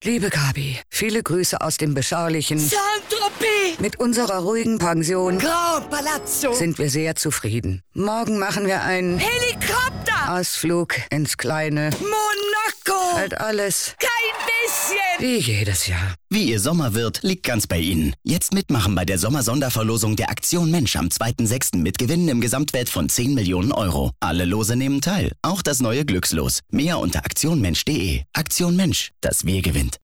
Liebe Gabi, viele Grüße aus dem beschaulichen Saint-Tropez. Mit unserer ruhigen Pension Grand Palazzo. sind wir sehr zufrieden. Morgen machen wir einen Helikopter. Ausflug ins kleine Monaco. Halt alles Kein bisschen. wie jedes Jahr. Wie Ihr Sommer wird, liegt ganz bei Ihnen. Jetzt mitmachen bei der Sommersonderverlosung der Aktion Mensch am 2.6. mit Gewinnen im Gesamtwert von 10 Millionen Euro. Alle Lose nehmen teil, auch das neue Glückslos. Mehr unter aktionmensch.de. Aktion Mensch, das Wir gewinnt.